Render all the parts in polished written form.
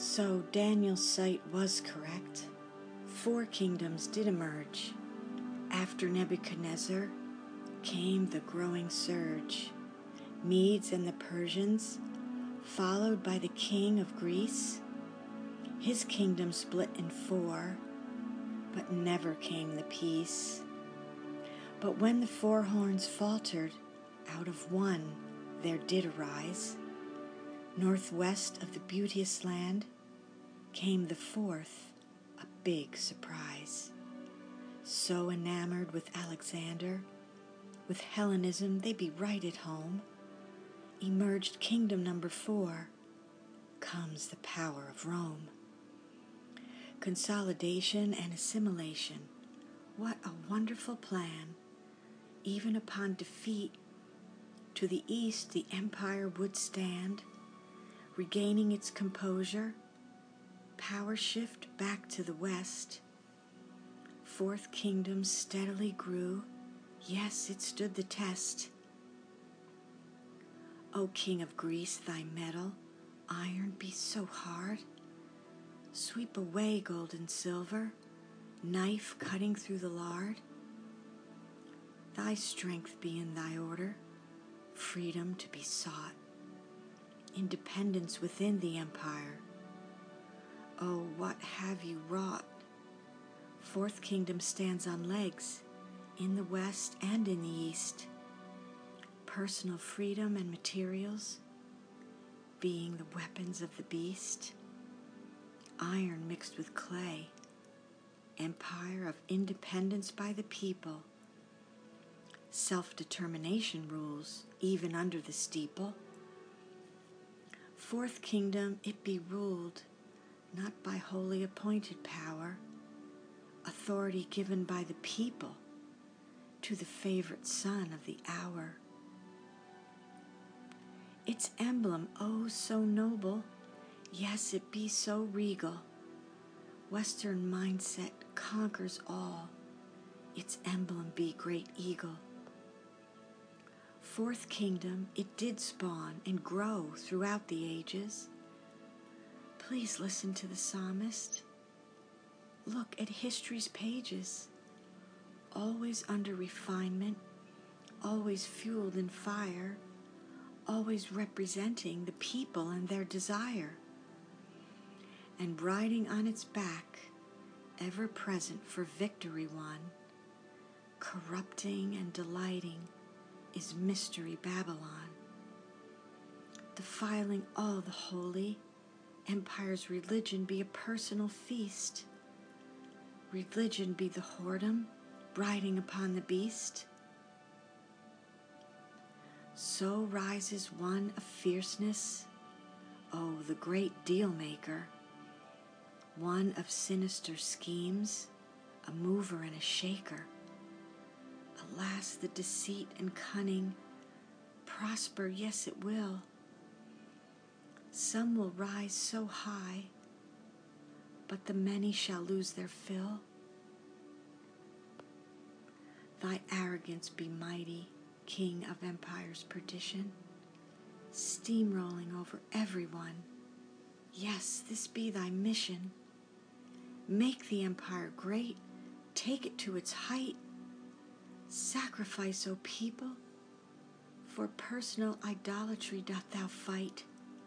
So Daniel's sight was correct. 4 kingdoms did emerge. After Nebuchadnezzar came the growing surge. Medes and the Persians, followed by the king of Greece. His kingdom split in 4, but never came the peace. But when the 4 horns faltered, out of 1 there did arise. Northwest of the beauteous land came the 4th, a big surprise. So enamored with Alexander, with Hellenism they be right at home. Emerged kingdom number 4, comes the power of Rome. Consolidation and assimilation, what a wonderful plan. Even upon defeat, to the east the empire would stand, regaining its composure, power shift back to the west. 4th kingdom steadily grew, yes, it stood the test. O King of Greece, thy metal, iron be so hard. Sweep away gold and silver, knife cutting through the lard. Thy strength be in thy order, freedom to be sought, independence within the empire. Oh, what have you wrought? 4th kingdom stands on legs, in the west and in the east. Personal freedom and materials being the weapons of the beast. Iron mixed with clay, empire of independence by the people. Self-determination rules, even under the steeple. 4th kingdom, it be ruled, not by wholly appointed power, authority given by the people to the favorite son of the hour. Its emblem, oh so noble, yes, it be so regal. Western mindset conquers all, its emblem be great eagle. 4th kingdom, it did spawn and grow throughout the ages. Please listen to the psalmist. Look at history's pages, always under refinement, always fueled in fire, always representing the people and their desire, and riding on its back, ever present for victory won, corrupting and delighting is mystery Babylon, defiling all the holy. Empire's religion be a personal feast, religion be the whoredom, riding upon the beast. So rises one of fierceness, oh, the great deal maker, one of sinister schemes, a mover and a shaker. Alas, the deceit and cunning prosper, yes it will. Some will rise so high, but the many shall lose their fill. Thy arrogance be mighty, King of empire's perdition, steamrolling over everyone. Yes, this be thy mission. Make the empire great, take it to its height. Sacrifice, O people, for personal idolatry doth thou fight.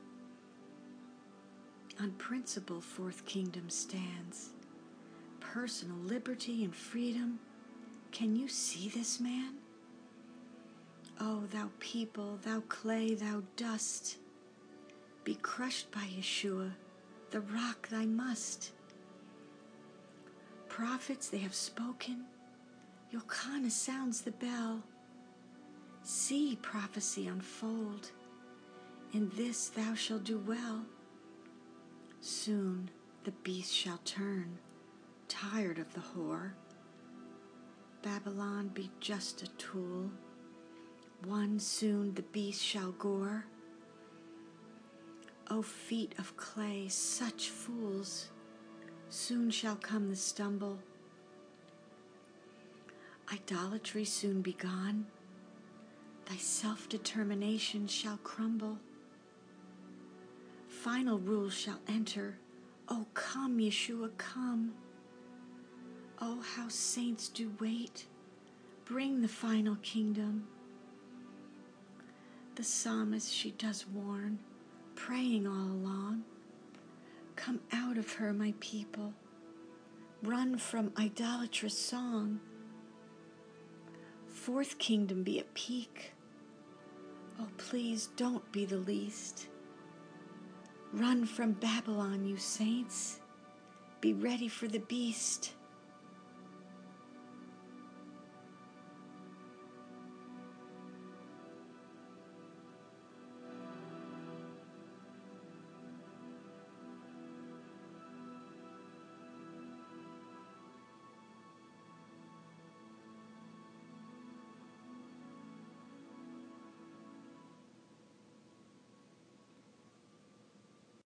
On principle 4th kingdom stands, personal liberty and freedom. Can you see this man? Oh, thou people, thou clay, thou dust, be crushed by Yeshua, the rock thy must. Prophets, they have spoken, Elkanah sounds the bell. See prophecy unfold, in this thou shalt do well. Soon the beast shall turn, tired of the whore. Babylon be just a tool, one soon the beast shall gore. O feet of clay, such fools, soon shall come the stumble. Idolatry soon be gone, thy self-determination shall crumble. Final rule shall enter, Oh, come, Yeshua, come. Oh, how saints do wait. Bring the final kingdom. The psalmist she does warn, praying all along. Come out of her, my people. Run from idolatrous song. Fourth kingdom be at peak. Oh, please don't be the least. Run from Babylon, you saints. Be ready for the beast.